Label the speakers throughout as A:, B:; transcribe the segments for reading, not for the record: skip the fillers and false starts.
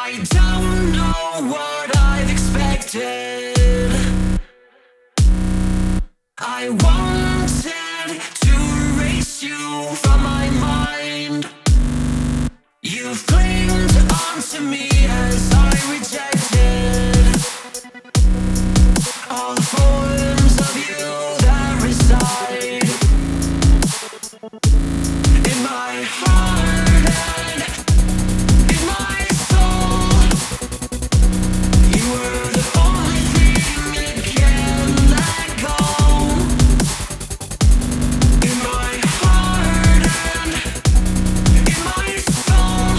A: I don't know what I've expected. I wanted to erase you from my mind. You've clinged onto me as I rejected all the forms of you that reside in my heart and in my soul. You were the only thing that can't let go. In my heart and in my soul,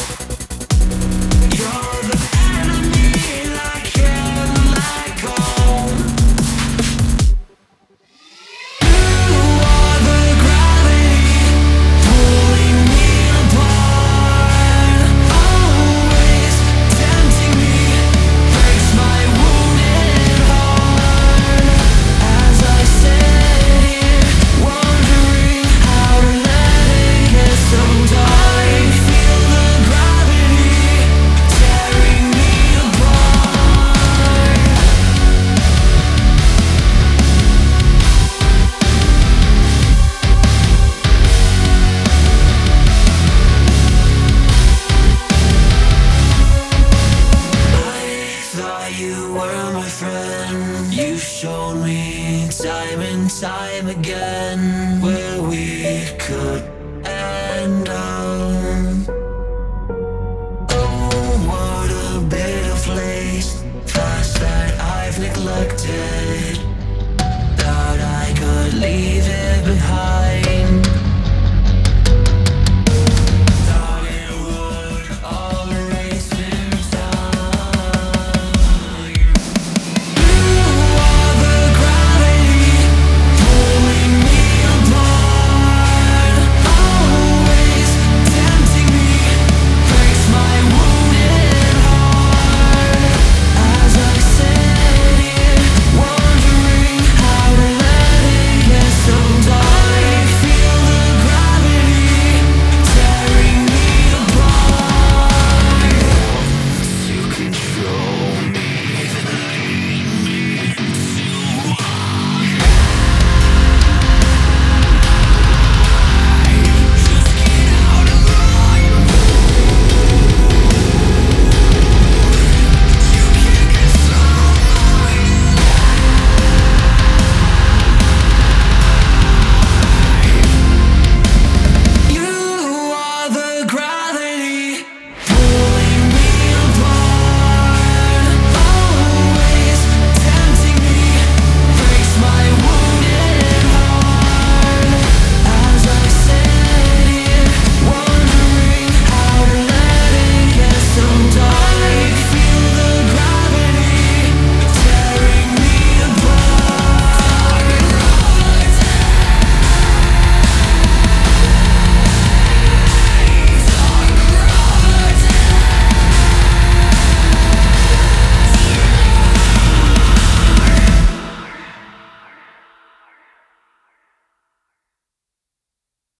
A: you're the enemy that can't let go. You are the gravity pulling me apart, always tempting me, breaks my wounded heart. As I sit here wondering how to let it get so dark, I feel the gravity tearing me apart. I thought you were my friend. You showed me time and time again where we could end up. Oh, what a bitter place, past that I've neglected. Thought I could leave it behind.